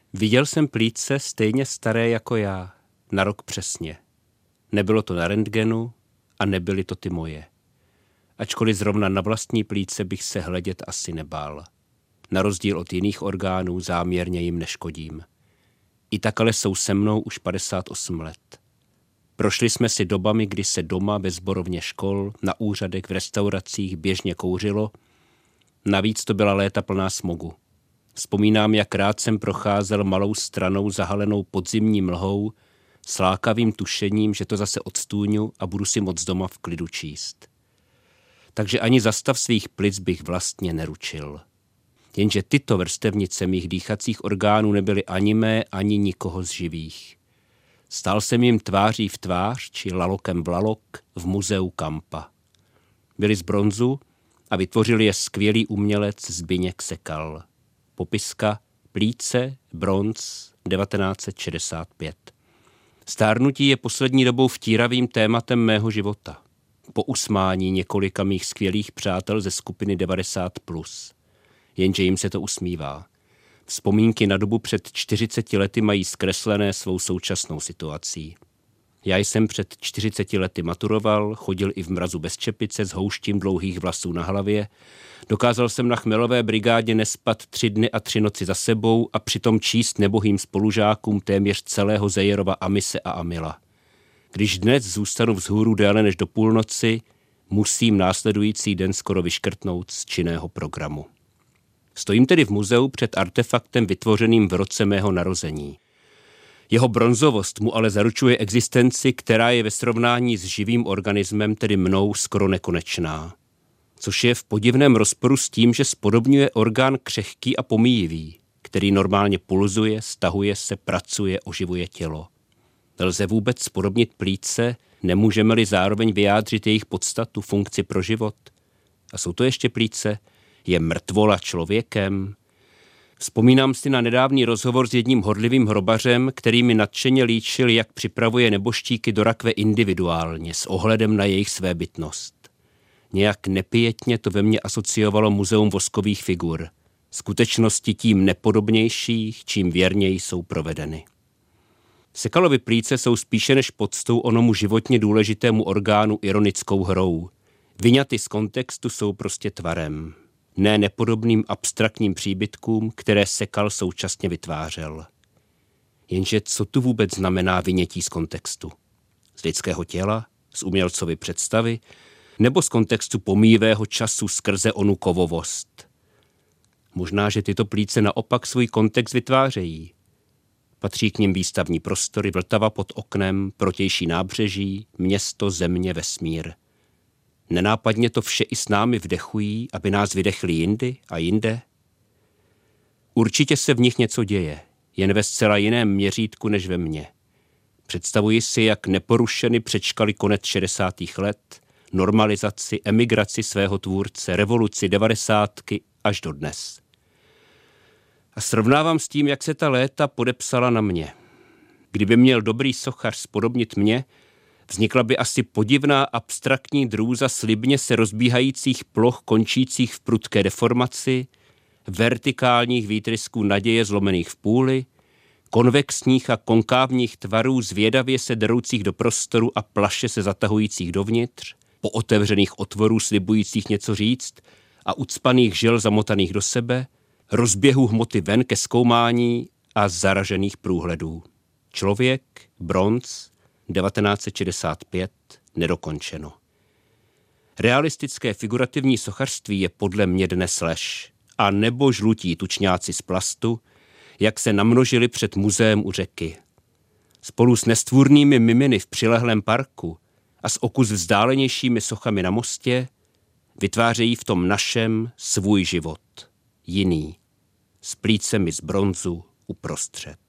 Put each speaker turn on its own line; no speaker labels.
Viděl jsem plíce stejně staré jako já, na rok přesně. Nebylo to na rentgenu a nebyly to ty moje. Ačkoliv zrovna na vlastní plíce bych se hledět asi nebál. Na rozdíl od jiných orgánů záměrně jim neškodím. I tak ale jsou se mnou už 58 let. Prošli jsme si dobami, kdy se doma, ve sborovně škol, na úřadech, v restauracích běžně kouřilo. Navíc to byla léta plná smogu. Vzpomínám, jak rád jsem procházel malou stranou zahalenou podzimní mlhou, s lákavým tušením, že to zase odstůňu a budu si moc doma v klidu číst. Takže ani za stav svých plic bych vlastně neručil. Jenže tyto vrstevnice mých dýchacích orgánů nebyly ani mé, ani nikoho z živých. Stál jsem jim tváří v tvář, či lalokem v lalok, v muzeu Kampa. Byli z bronzu a vytvořil je skvělý umělec Zbyněk Sekal. Popiska plíce, bronz, 1965. Stárnutí je poslední dobou vtíravým tématem mého života. Po usmání několika mých skvělých přátel ze skupiny 90+. Jenže jim se to usmívá. Vzpomínky na dobu před 40 lety mají zkreslené svou současnou situací. Já jsem před 40 lety maturoval, chodil i v mrazu bez čepice s houštím dlouhých vlasů na hlavě. Dokázal jsem na chmelové brigádě nespat 3 dny a 3 noci za sebou a přitom číst nebohým spolužákům téměř celého Zejerova Amise a Amila. Když dnes zůstanu vzhůru déle než do půlnoci, musím následující den skoro vyškrtnout z činného programu. Stojím tedy v muzeu před artefaktem vytvořeným v roce mého narození. Jeho bronzovost mu ale zaručuje existenci, která je ve srovnání s živým organismem, tedy mnou, skoro nekonečná. Což je v podivném rozporu s tím, že spodobňuje orgán křehký a pomíjivý, který normálně pulzuje, stahuje se, pracuje, oživuje tělo. Lze vůbec spodobnit plíce, nemůžeme-li zároveň vyjádřit jejich podstatu, funkci pro život? A jsou to ještě plíce? Je mrtvola člověkem? Vzpomínám si na nedávný rozhovor s jedním horlivým hrobařem, který mi nadšeně líčil, jak připravuje nebožtíky do rakve individuálně, s ohledem na jejich svébytnost. Nějak nepijetně to ve mně asociovalo muzeum voskových figur. Skutečnosti tím nepodobnějších, čím věrněji jsou provedeny. Sekalovy plíce jsou spíše než poctou onomu životně důležitému orgánu ironickou hrou. Vyňaty z kontextu jsou prostě tvarem. Ne nepodobným abstraktním příbytkům, které Sekal současně vytvářel. Jenže co tu vůbec znamená vynětí z kontextu? Z lidského těla? Z umělcovy představy? Nebo z kontextu pomíjivého času skrze onu kovovost? Možná, že tyto plíce naopak svůj kontext vytvářejí. Patří k nim výstavní prostory, Vltava pod oknem, protější nábřeží, město, země, vesmír. Nenápadně to vše i s námi vdechují, aby nás vydechli jindy a jinde? Určitě se v nich něco děje, jen ve zcela jiném měřítku než ve mně. Představuji si, jak neporušeny přečkali konec 60. let, normalizaci, emigraci svého tvůrce, revoluci 90. až do dnes. A srovnávám s tím, jak se ta léta podepsala na mě. Kdyby měl dobrý sochař spodobnit mě, vznikla by asi podivná abstraktní drůza slibně se rozbíhajících ploch končících v prudké deformaci, vertikálních výtrysků naděje zlomených v půli, konvexních a konkávních tvarů zvědavě se deroucích do prostoru a plaše se zatahujících dovnitř, po otevřených otvorů slibujících něco říct a ucpaných žil zamotaných do sebe, rozběhu hmoty ven ke zkoumání a zaražených průhledů. Člověk, bronz, 1965, nedokončeno. Realistické figurativní sochařství je podle mě dnes lež, a nebo žlutí tučňáci z plastu, jak se namnožili před muzeem u řeky. Spolu s nestvůrnými miminy v přilehlém parku a s o kus vzdálenějšími sochami na mostě vytvářejí v tom našem svůj život, jiný, s plícemi z bronzu uprostřed.